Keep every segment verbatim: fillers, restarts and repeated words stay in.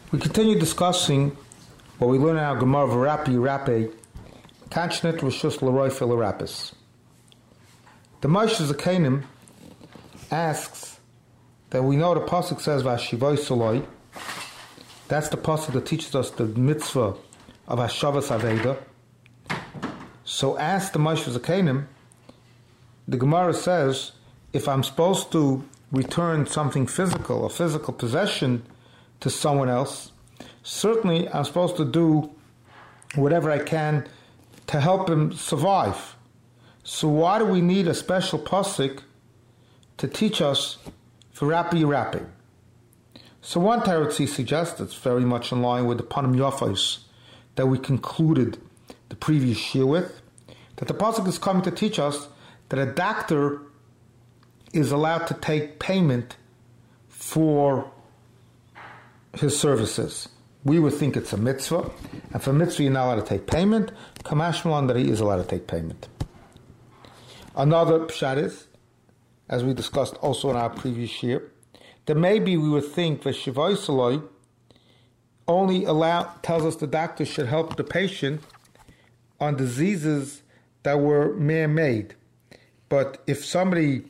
We continue discussing what we learn in our Gemara V'rapi Rapi, Kanchnit Rishus L'Roy Philarapis. The Moshe Zakanim asks that we know the pasuk says V'Hashivoi Soloi. That's the pasuk that teaches us the mitzvah of Hashavas Aveda. So ask the Moshe Zakanim. The Gemara says, if I'm supposed to return something physical, a physical possession, to someone else, certainly I'm supposed to do whatever I can to help him survive. So why do we need a special pasuk to teach us V'rapi Rapi? So one Teretzi suggests, it's very much in line with the Panim Yafos that we concluded the previous year with, that the pasuk is coming to teach us that a doctor is allowed to take payment for his services. We would think it's a mitzvah, and for mitzvah you're not allowed to take payment. Kamash Malan that he is allowed to take payment. Another pshat is, as we discussed also in our previous year, that maybe we would think that Shivai Saloi only allow tells us the doctor should help the patient on diseases that were man-made. But if somebody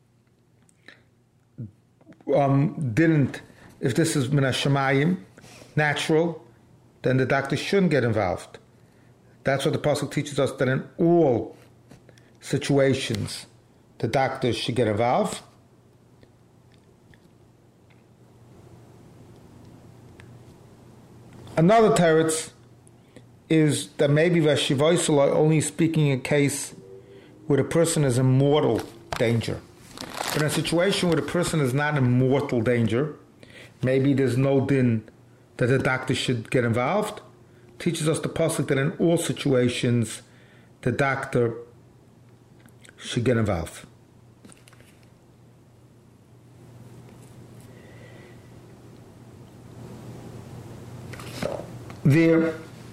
um, didn't, if this is min hashamayim, natural, then the doctor shouldn't get involved. That's what the pasuk teaches us, that in all situations the doctor should get involved. Another teretz is that maybe Vashivai are only speaking in a case where the person is in mortal danger. But in a situation where the person is not in mortal danger, maybe there's no din that the doctor should get involved. Teaches us the pasuk that in all situations the doctor should get involved. There,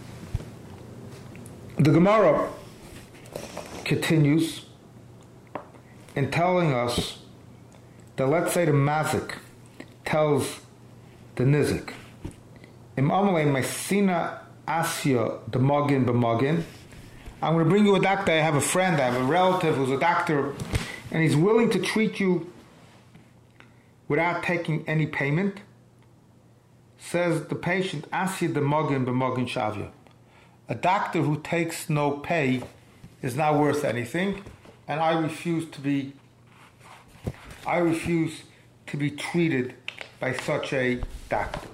the Gemara continues in telling us that, let's say the mazik tells the nizik, Im amalei mesina asya the mogin b'mogin. I'm going to bring you a doctor. I have a friend, I have a relative who's a doctor, and he's willing to treat you without taking any payment. Says the patient, asya the mogin b'mogin shavya. A doctor who takes no pay is not worth anything, and I refuse to be. I refuse to be treated by such a doctor.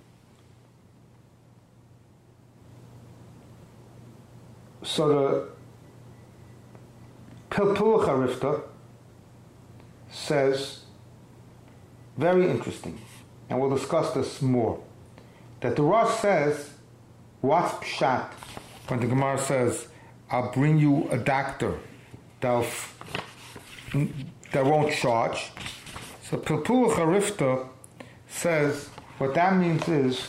So the Pilpul Harifta says, very interesting, and we'll discuss this more, that the Rosh says, what's pshat when the Gemara says, I'll bring you a doctor that'll, that won't charge. So Pilpul Harifta says, what that means is,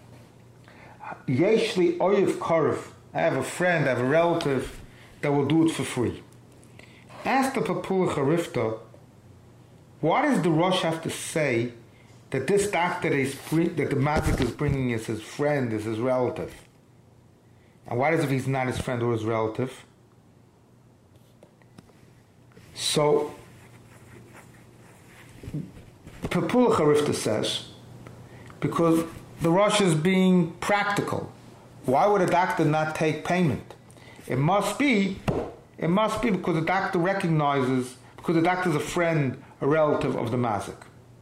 Yeshli Oyev Korif, I have a friend, I have a relative that will do it for free. Ask the Pilpul Harifta, what does the Rosh have to say that this doctor that, is, that the mazik is bringing is his friend, is his relative? And what is if he's not his friend or his relative? So, Pilpul Harifta says, because the Rosh is being practical. Why would a doctor not take payment? It must be, it must be because the doctor recognizes, because the doctor is a friend, a relative of the mazik.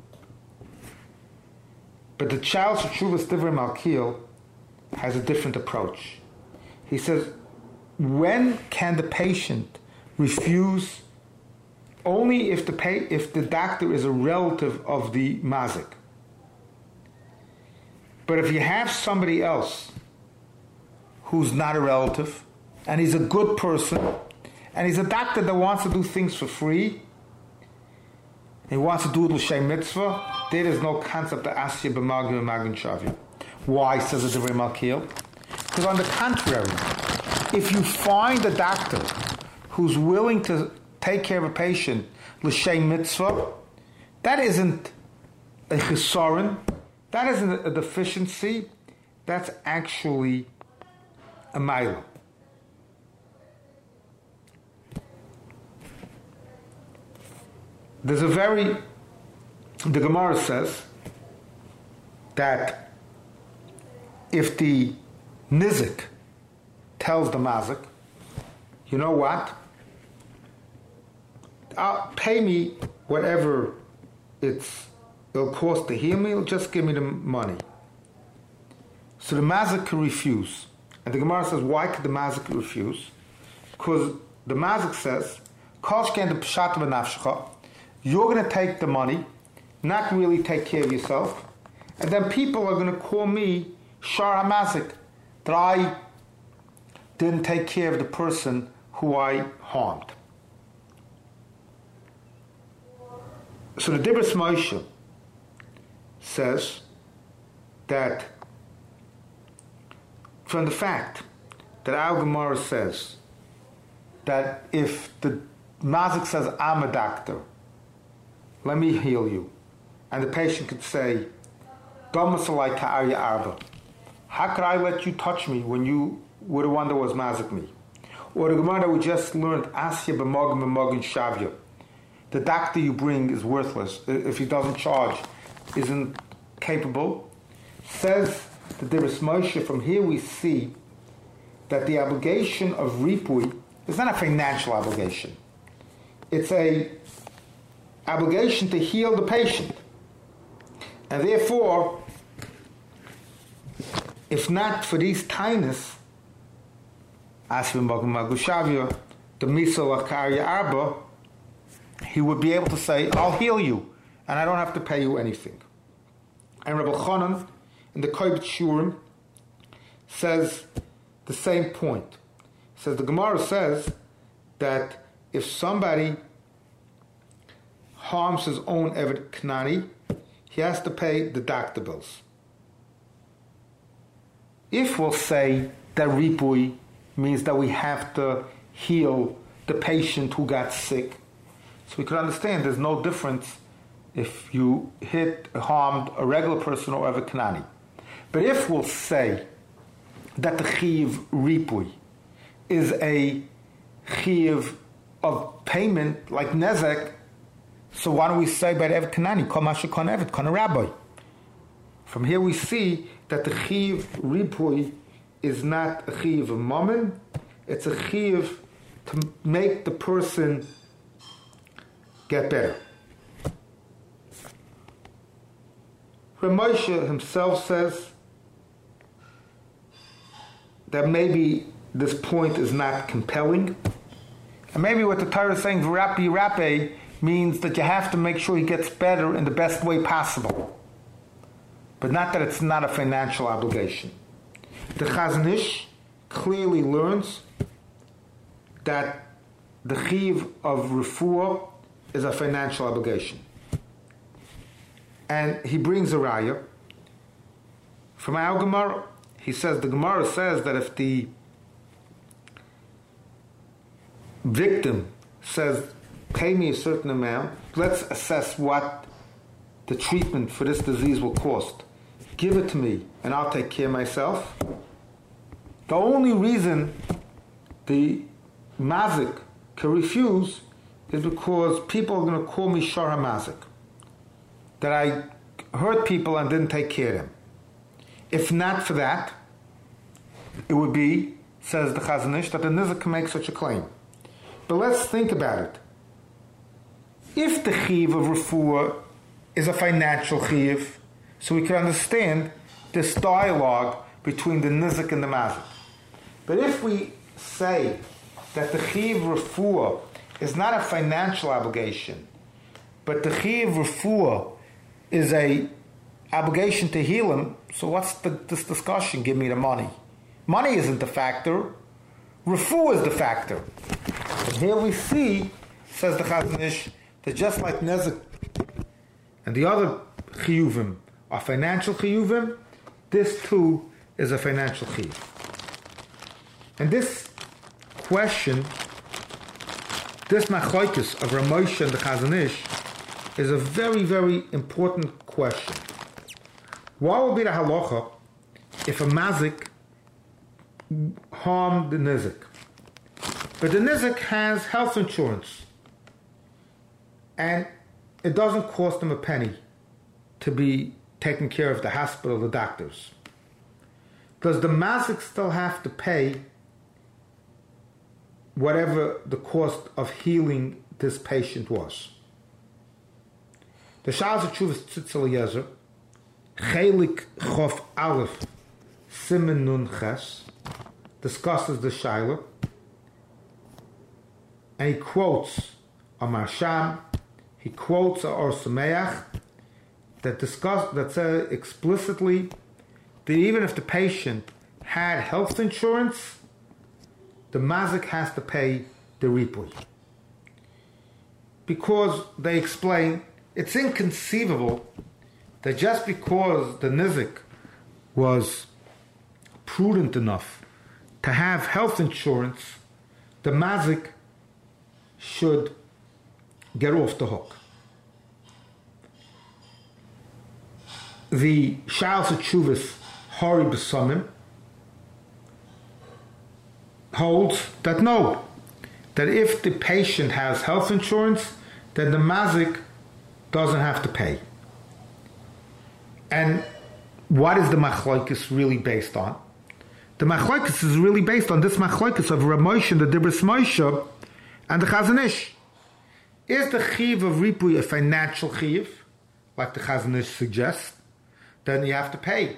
But the Child's Teshuvas Divrei Malkiel has a different approach. He says, when can the patient refuse? Only if the pay, if the doctor is a relative of the mazik. But if you have somebody else who's not a relative, and he's a good person, and he's a doctor that wants to do things for free, he wants to do it l'shem mitzvah, there is no concept of asya b'magin and magin shavya. Why, says the Divrei Malkiel? Because on the contrary, if you find a doctor who's willing to take care of a patient l'shem mitzvah, that isn't a chisaron, That isn't a deficiency, that's actually a mila. There's a very, the Gemara says that if the nizik tells the mazik, you know what, I'll pay me whatever it's, it'll cost to heal me, just give me the money. So the mazik can refuse. And the Gemara says, why could the mazik refuse? Because the mazik says, you're going to take the money, not really take care of yourself, and then people are going to call me Shar HaMazik, that I didn't take care of the person who I harmed. So the Dibros Moshe says that from the fact that our Gemara says that if the mazik says, I'm a doctor, let me heal you, and the patient could say, how could I let you touch me when you were the one that was mazik me? Or the Gemara that we just learned, Asya b'mogin b'mogin shavya, the doctor you bring is worthless if he doesn't charge, isn't capable. Says the Dibros Moshe, from here we see that the obligation of ripui is not a financial obligation. It's a obligation to heal the patient. And therefore, if not for these tainas, the misal akarya arba, he would be able to say, I'll heal you, and I don't have to pay you anything. And Rabbi Chanan in the Koibet Shurim says the same point. He says the Gemara says that if somebody harms his own Eved Knani, he has to pay the doctor bills. If we'll say that ripui means that we have to heal the patient who got sick, so we could understand there's no difference if you hit, harmed a regular person or Eved Knani. But if we'll say that the chiv ripui is a chiv of payment like nezek, so why don't we say by the Eved Knani, kol ma shekon Eved, kon a rabbi? From here we see that the chiv ripui is not a chiv of mammon, it's a chiv to make the person get better. Ramosha himself says that maybe this point is not compelling, and maybe what the Torah is saying, v'rapi rape, means that you have to make sure he gets better in the best way possible, but not that it's not a financial obligation. The Chazon Ish clearly learns that the chiv of refuah is a financial obligation. And he brings a raya from our Gemara. He says, the Gemara says that if the victim says, pay me a certain amount, let's assess what the treatment for this disease will cost. Give it to me and I'll take care of myself. The only reason the mazik can refuse is because people are going to call me Shar HaMazik, that I hurt people and didn't take care of them. If not for that, it would be, says the Chazon Ish, that the nizik can make such a claim. But let's think about it. If the chiv of refuah is a financial chiv, so we can understand this dialogue between the nizik and the mazik. But if we say that the chiv refuah is not a financial obligation, but the chiv refuah is a obligation to heal him, so what's the, this discussion? Give me the money. Money isn't the factor. Refuah is the factor. And here we see, says the Chazon Ish, that just like nezek and the other chiyuvim are financial chiyuvim, this too is a financial chiyuv. And this question, this machlokes of Rav and the Chazon Ish, is a very, very important question. What would be the halacha if a mazik harmed the nizik? But the nizik has health insurance, and it doesn't cost them a penny to be taken care of the hospital, the doctors. Does the mazik still have to pay whatever the cost of healing this patient was? The Sha'as HaTshuvas Tzitz Eliezer, Chelik Chof Aleph, Simen Nun Ches, discusses the Shaila, and he quotes a Marsham, he quotes a Or Sameach, that discuss that says explicitly that even if the patient had health insurance, the mazik has to pay the ripui. Because they explain it's inconceivable that just because the nizik was prudent enough to have health insurance, the mazik should get off the hook. The Sha'as HaTshuvas Hori B'Samim holds that no, that if the patient has health insurance, then the mazik doesn't have to pay. And what is the machlokes really based on? The machlokes is really based on this machlokes of Rav Moshe, the Dibros Moshe, and the Chazon Ish. Is the chiv of ripui a financial chiv, like the Chazon Ish suggests? Then you have to pay,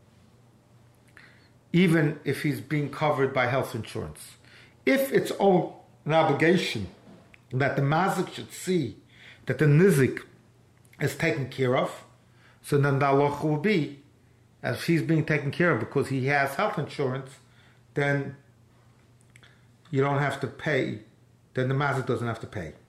even if he's being covered by health insurance. If it's all an obligation that the mazik should see that the nizik is taken care of, so then the halacha will be, as he's being taken care of because he has health insurance, then you don't have to pay, then the mazik doesn't have to pay.